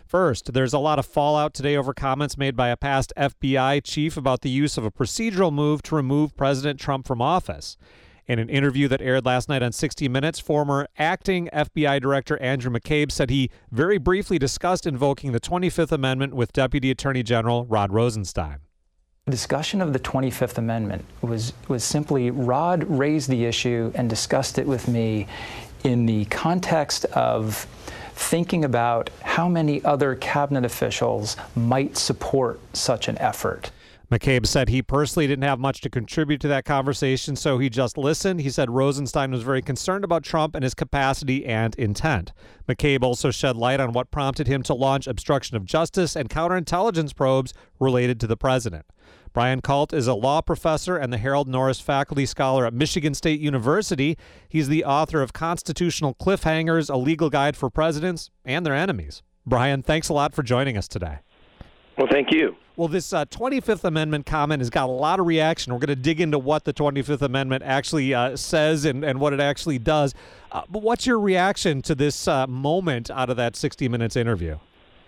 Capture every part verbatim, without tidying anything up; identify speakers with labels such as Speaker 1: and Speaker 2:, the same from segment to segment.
Speaker 1: First, there's a lot of fallout today over comments made by a past F B I chief about the use of a procedural move to remove President Trump from office. In an interview that aired last night on sixty minutes, former acting F B I Director Andrew McCabe said he very briefly discussed invoking the twenty-fifth Amendment with Deputy Attorney General Rod Rosenstein.
Speaker 2: Discussion of the twenty-fifth Amendment was, was simply Rod raised the issue and discussed it with me in the context of thinking about how many other cabinet officials might support such an effort.
Speaker 1: McCabe said he personally didn't have much to contribute to that conversation, so he just listened. He said Rosenstein was very concerned about Trump and his capacity and intent. McCabe also shed light on what prompted him to launch obstruction of justice and counterintelligence probes related to the president. Brian Kalt is a law professor and the Harold Norris Faculty Scholar at Michigan State University. He's the author of Constitutional Cliffhangers, a legal guide for presidents and their enemies. Brian, thanks a lot for joining us today.
Speaker 3: Well, thank you.
Speaker 1: Well, this uh, twenty-fifth Amendment comment has got a lot of reaction. We're going to dig into what the twenty-fifth Amendment actually uh, says and, and what it actually does. Uh, but what's your reaction to this uh, moment out of that sixty minutes interview?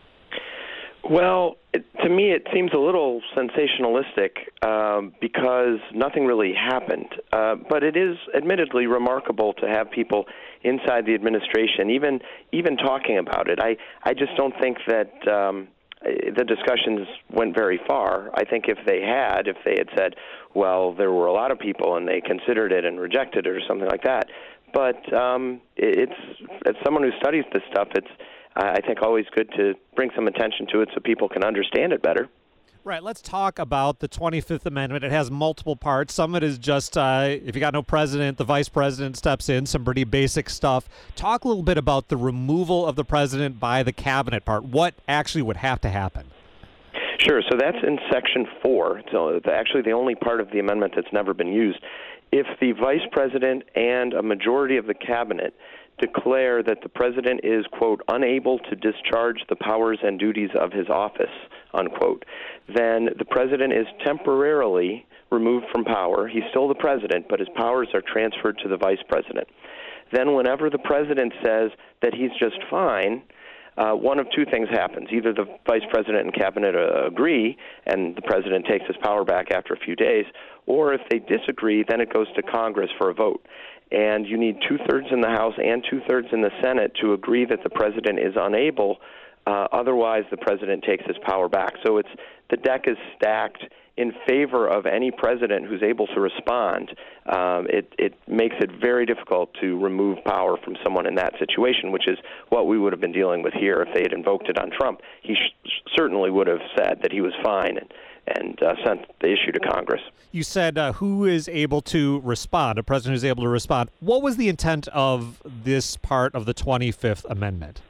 Speaker 3: Well, it, to me, it seems a little sensationalistic um, because nothing really happened. Uh, but it is admittedly remarkable to have people inside the administration even even talking about it. I, I just don't think that um, the discussions went very far. I think if they had, if they had said, well, there were a lot of people and they considered it and rejected it or something like that. But um, it, it's as someone who studies this stuff, it's I think always good to bring some attention to it so people can understand it better.
Speaker 1: Right. Let's talk about the twenty-fifth Amendment. It has multiple parts. Some of it is just uh, if you got no president, the vice president steps in, some pretty basic stuff. Talk a little bit about the removal of the president by the cabinet part. What actually would have to happen?
Speaker 3: Sure. So that's in Section four. So actually the only part of the amendment that's never been used. If the vice president and a majority of the cabinet declare that the president is, quote, unable to discharge the powers and duties of his office, unquote, then the president is temporarily removed from power. He's still the president, but his powers are transferred to the vice president. Then whenever the president says that he's just fine, uh, one of two things happens. Either the vice president and cabinet uh, agree, and the president takes his power back after a few days, or if they disagree, then it goes to Congress for a vote. And you need two-thirds in the House and two-thirds in the Senate to agree that the president is unable. Uh, otherwise, the president takes his power back. So it's the deck is stacked in favor of any president who's able to respond. Um, it, it makes it very difficult to remove power from someone in that situation, which is what we would have been dealing with here if they had invoked it on Trump. He sh- certainly would have said that he was fine and, and uh, sent the issue to Congress.
Speaker 1: You said uh, who is able to respond, a president who's able to respond. What was the intent of this part of the twenty-fifth Amendment?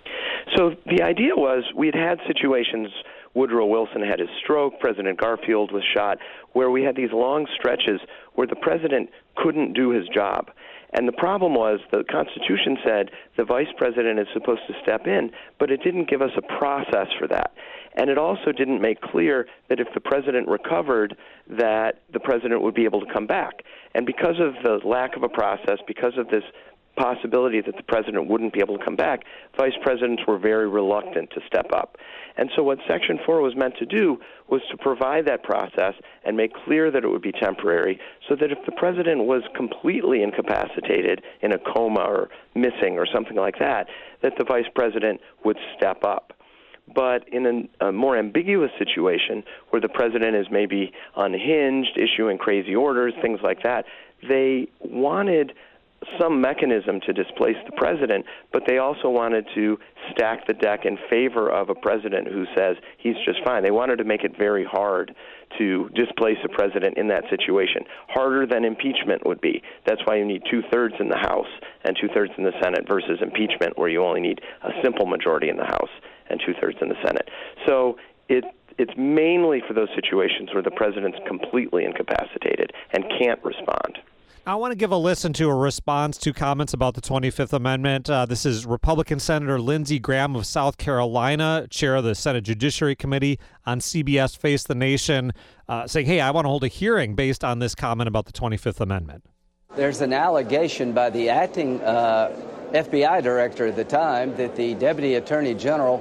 Speaker 3: So the idea was we'd had situations, Woodrow Wilson had his stroke, President Garfield was shot, where we had these long stretches where the president couldn't do his job. And the problem was the Constitution said the vice president is supposed to step in, but it didn't give us a process for that. And it also didn't make clear that if the president recovered, that the president would be able to come back. And because of the lack of a process, because of this possibility that the president wouldn't be able to come back, vice presidents were very reluctant to step up. And so what Section four was meant to do was to provide that process and make clear that it would be temporary, so that if the president was completely incapacitated in a coma or missing or something like that, that the vice president would step up. But in a, a more ambiguous situation where the president is maybe unhinged, issuing crazy orders, things like that, they wanted some mechanism to displace the president, but they also wanted to stack the deck in favor of a president who says he's just fine. They wanted to make it very hard to displace a president in that situation, harder than impeachment would be. That's why you need two-thirds in the House and two-thirds in the Senate versus impeachment, where you only need a simple majority in the House and two-thirds in the Senate. So it it's mainly for those situations where the president's completely incapacitated and can't respond.
Speaker 1: I want to give a listen to a response to comments about the twenty-fifth Amendment. Uh, this is Republican Senator Lindsey Graham of South Carolina, chair of the Senate Judiciary Committee, on C B S Face the Nation, uh, saying, hey, I want to hold a hearing based on this comment about the twenty-fifth Amendment.
Speaker 4: There's an allegation by the acting uh, F B I director at the time that the Deputy Attorney General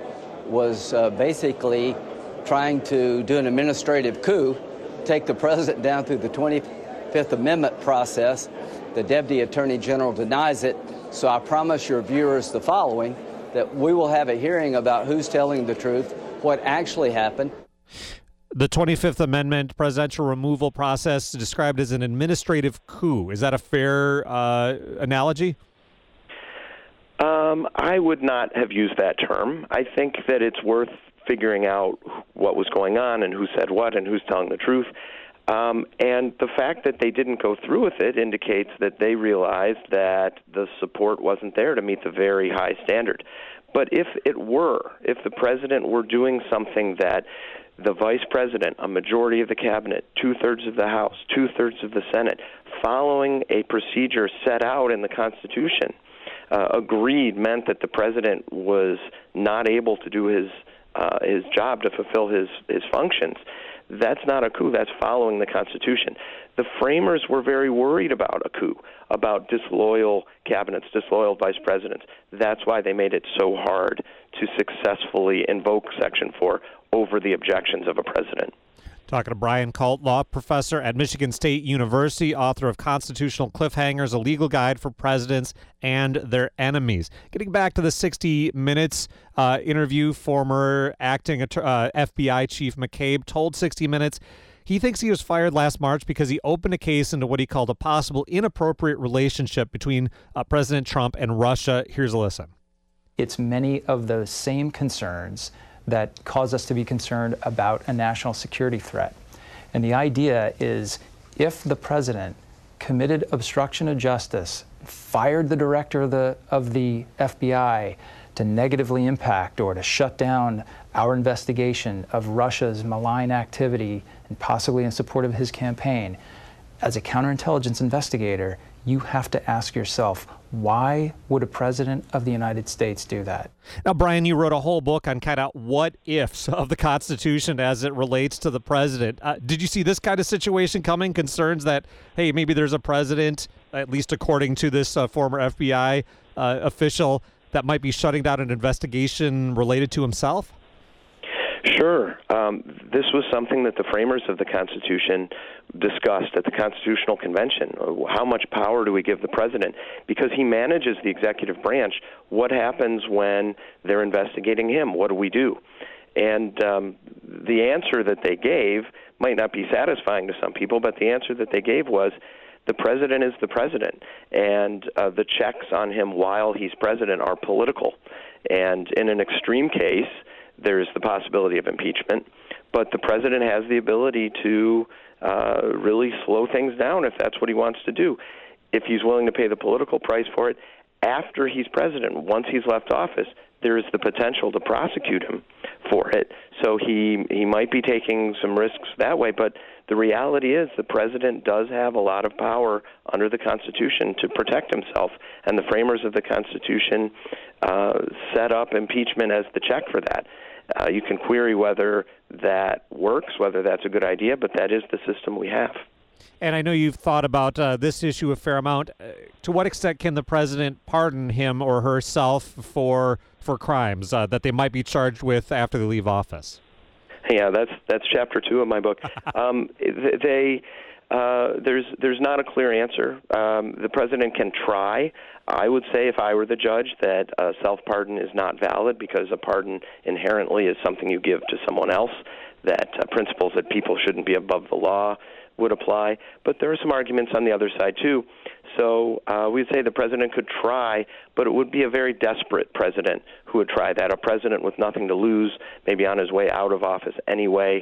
Speaker 4: was uh, basically trying to do an administrative coup, take the president down through the twenty-fifth Amendment process. The Deputy Attorney General denies it. So I promise your viewers the following, that we will have a hearing about who's telling the truth, what actually happened.
Speaker 1: The twenty-fifth Amendment presidential removal process described as an administrative coup. Is that a fair uh, analogy?
Speaker 3: Um, I would not have used that term. I think that it's worth figuring out what was going on and who said what and who's telling the truth. Um, and the fact that they didn't go through with it indicates that they realized that the support wasn't there to meet the very high standard. But if it were, if the president were doing something that the vice president, a majority of the cabinet, two-thirds of the House, two-thirds of the Senate, following a procedure set out in the Constitution, uh, agreed meant that the president was not able to do his uh, his job to fulfill his, his functions, that's not a coup. That's following the Constitution. The framers were very worried about a coup, about disloyal cabinets, disloyal vice presidents. That's why they made it so hard to successfully invoke Section four over the objections of a president.
Speaker 1: Talking to Brian Kalt, law professor at Michigan State University, author of Constitutional Cliffhangers, a legal guide for presidents and their enemies. Getting back to the sixty minutes uh, interview, former acting uh, F B I Chief McCabe told sixty minutes he thinks he was fired last March because he opened a case into what he called a possible inappropriate relationship between uh, President Trump and Russia. Here's a listen.
Speaker 2: It's many of those same concerns that cause us to be concerned about a national security threat. And the idea is, if the president committed obstruction of justice, fired the director of the, of the F B I to negatively impact or to shut down our investigation of Russia's malign activity and possibly in support of his campaign, as a counterintelligence investigator, you have to ask yourself, why would a president of the United States do that?
Speaker 1: Now, Brian, you wrote a whole book on kind of what ifs of the Constitution as it relates to the president. Uh, did you see this kind of situation coming? Concerns that, hey, maybe there's a president, at least according to this uh, former F B I uh, official, that might be shutting down an investigation related to himself?
Speaker 3: Sure. Um, this was something that the framers of the Constitution discussed at the Constitutional Convention. How much power do we give the president? Because he manages the executive branch. What happens when they're investigating him? What do we do? And um, the answer that they gave might not be satisfying to some people, but the answer that they gave was, the president is the president, and uh, the checks on him while he's president are political. And in an extreme case, there's the possibility of impeachment, but the president has the ability to uh, really slow things down if that's what he wants to do. If he's willing to pay the political price for it, after he's president, once he's left office, there is the potential to prosecute him for it. So he he might be taking some risks that way, but the reality is the president does have a lot of power under the Constitution to protect himself, and the framers of the Constitution uh, set up impeachment as the check for that. Uh, you can query whether that works, whether that's a good idea, but that is the system we have.
Speaker 1: And I know you've thought about uh, this issue a fair amount. Uh, to what extent can the president pardon him or herself for for crimes uh, that they might be charged with after they leave office?
Speaker 3: Yeah, that's that's chapter two of my book. um, they uh, there's there's not a clear answer. Um, the president can try. I would say, if I were the judge, that uh, self-pardon is not valid because a pardon inherently is something you give to someone else. That uh, principles that people shouldn't be above the law would apply. But there are some arguments on the other side too. So uh, we'd say the president could try, but it would be a very desperate president who would try that, a president with nothing to lose, maybe on his way out of office anyway.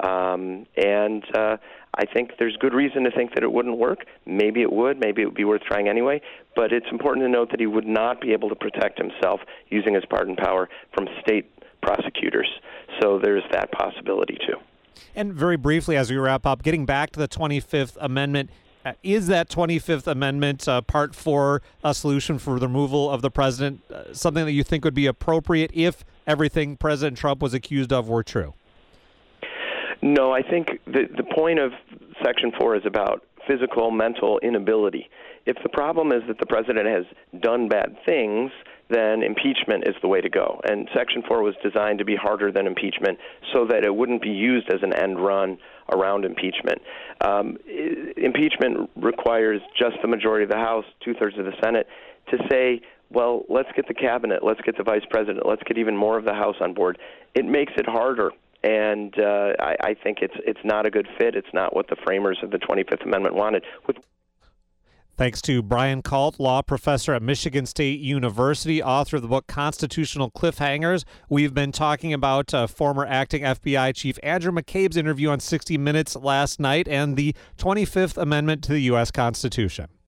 Speaker 3: Um, and uh, I think there's good reason to think that it wouldn't work. Maybe it would. Maybe it would be worth trying anyway. But it's important to note that he would not be able to protect himself using his pardon power from state prosecutors. So there's that possibility too.
Speaker 1: And very briefly, as we wrap up, getting back to the twenty-fifth Amendment, uh, is that twenty-fifth Amendment, uh, Part four, a solution for the removal of the president, uh, something that you think would be appropriate if everything President Trump was accused of were true?
Speaker 3: No, I think the, the point of Section four is about physical, mental inability. If the problem is that the president has done bad things, then impeachment is the way to go. And Section four was designed to be harder than impeachment so that it wouldn't be used as an end run around impeachment. Um, impeachment requires just the majority of the House, two-thirds of the Senate, to say, well, let's get the cabinet, let's get the vice president, let's get even more of the House on board. It makes it harder. And uh, I, I think it's it's not a good fit. It's not what the framers of the twenty-fifth Amendment wanted. With
Speaker 1: Thanks to Brian Kalt, law professor at Michigan State University, author of the book Constitutional Cliffhangers. We've been talking about uh, former acting F B I Chief Andrew McCabe's interview on sixty minutes last night and the twenty-fifth Amendment to the U S Constitution.